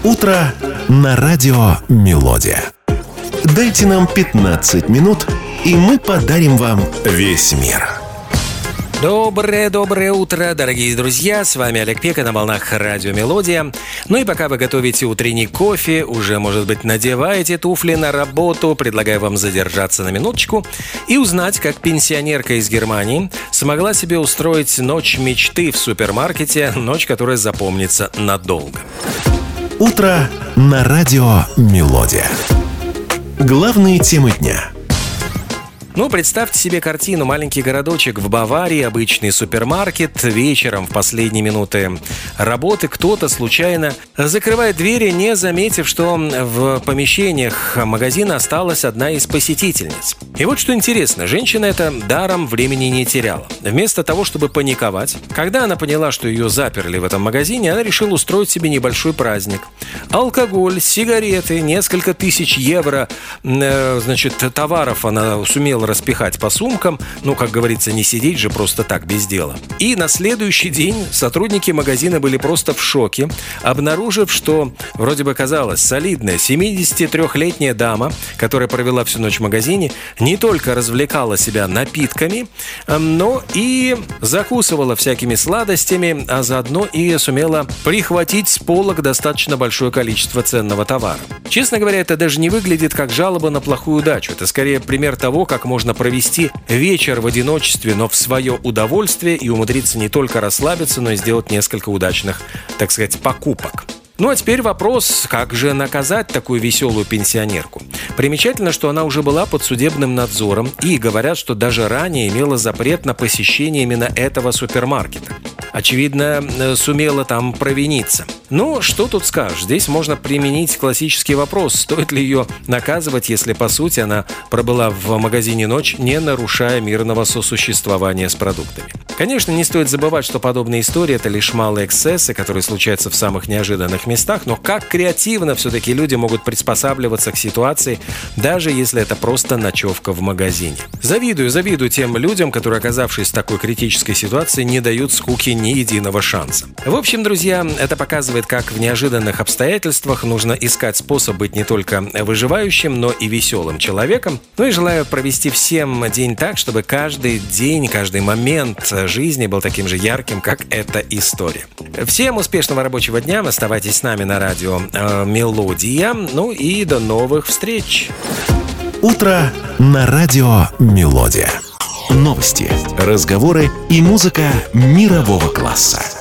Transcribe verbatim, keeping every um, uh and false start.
Утро на радио «Мелодия». Дайте нам пятнадцать минут, и мы подарим вам весь мир. Доброе-доброе утро, дорогие друзья! С вами Олег Пека на волнах радио «Мелодия». Ну и пока вы готовите утренний кофе, уже, может быть, надеваете туфли на работу, предлагаю вам задержаться на минуточку и узнать, как пенсионерка из Германии смогла себе устроить ночь мечты в супермаркете, ночь, которая запомнится надолго. Утро на радио «Мелодия». Главные темы дня. Ну, представьте себе картину. Маленький городочек в Баварии, обычный супермаркет. Вечером в последние минуты работы кто-то случайно закрывает двери, не заметив, что в помещениях магазина осталась одна из посетительниц. И вот что интересно, женщина эта даром времени не теряла. Вместо того, чтобы паниковать, когда она поняла, что ее заперли в этом магазине, она решила устроить себе небольшой праздник. Алкоголь, сигареты, несколько тысяч евро, э, значит, товаров она сумела распихать по сумкам, ну, как говорится, не сидеть же просто так без дела. И на следующий день сотрудники магазина были просто в шоке, обнаружив, что вроде бы казалось солидная семидесятитрёхлетняя дама, которая провела всю ночь в магазине, не только развлекала себя напитками, но и закусывала всякими сладостями, а заодно и сумела прихватить с полок достаточно большое количество ценного товара. Честно говоря, это даже не выглядит как жалоба на плохую удачу. Это скорее пример того, как можно провести вечер в одиночестве, но в свое удовольствие и умудриться не только расслабиться, но и сделать несколько удачных, так сказать, покупок. Ну а теперь вопрос, как же наказать такую веселую пенсионерку? Примечательно, что она уже была под судебным надзором, и говорят, что даже ранее имела запрет на посещение именно этого супермаркета. Очевидно, сумела там провиниться. Ну, что тут скажешь? Здесь можно применить классический вопрос. Стоит ли ее наказывать, если, по сути, она пробыла в магазине ночь, не нарушая мирного сосуществования с продуктами? Конечно, не стоит забывать, что подобные истории – это лишь малые эксцессы, которые случаются в самых неожиданных местах, но как креативно все-таки люди могут приспосабливаться к ситуации, даже если это просто ночевка в магазине. Завидую, завидую тем людям, которые, оказавшись в такой критической ситуации, не дают скуке ни единого шанса. В общем, друзья, это показывает, как в неожиданных обстоятельствах нужно искать способ быть не только выживающим, но и веселым человеком. Ну и желаю провести всем день так, чтобы каждый день, каждый момент жизни был таким же ярким, как эта история. Всем успешного рабочего дня, оставайтесь с нами на радио э, «Мелодия», ну и до новых встреч! Утро на радио «Мелодия». Новости, разговоры и музыка мирового класса.